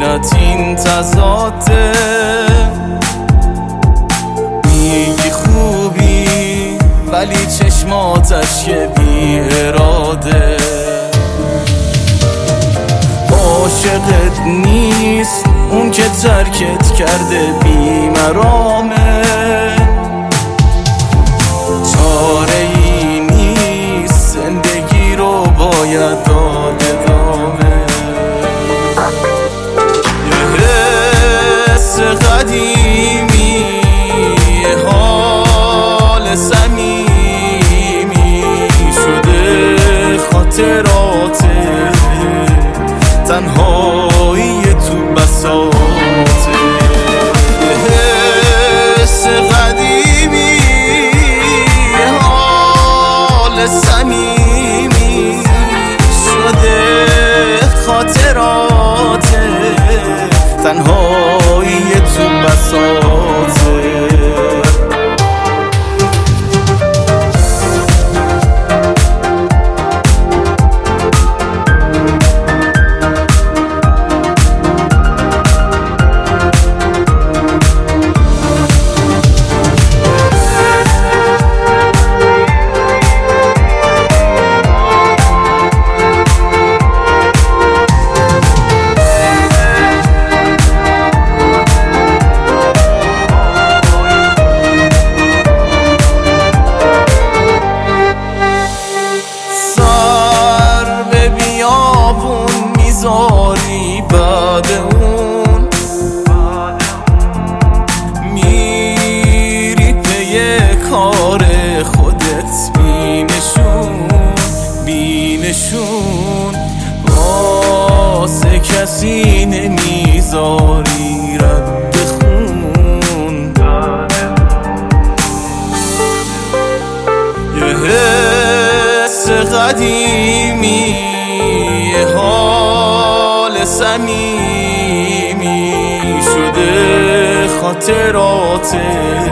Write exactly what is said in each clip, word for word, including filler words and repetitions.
طبیعت این تضاده، میگی خوبی ولی چشماتش که بی اراده. عاشقت نیست اون که ترکت کرده بی مرامه، چاره ای نیست زندگی رو باید داد ادامه. یه حس قدیمی، یه حال صمیمی شده خاطراته، تنهایی تو بساطه. یه حس قدیمی، یه حال صمیمی شده خاطراته، تنهایی تو بساطه. میذاری بعد اون میری پی کار خودت، بینشون بینشون واسه کسی نمیذاری رد خون. یه حس قدیمی، یه حال صمیمی شده خاطراته،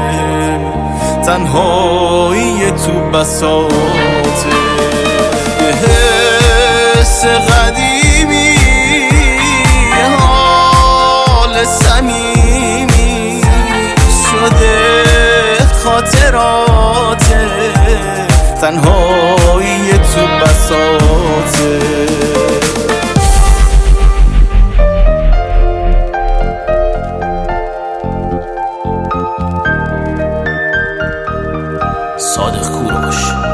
تنهایی تو بساطه. یه حس قدیمی، یه حال صمیمی شده خاطراته، تنهایی تو بساطه. صادق کوروش.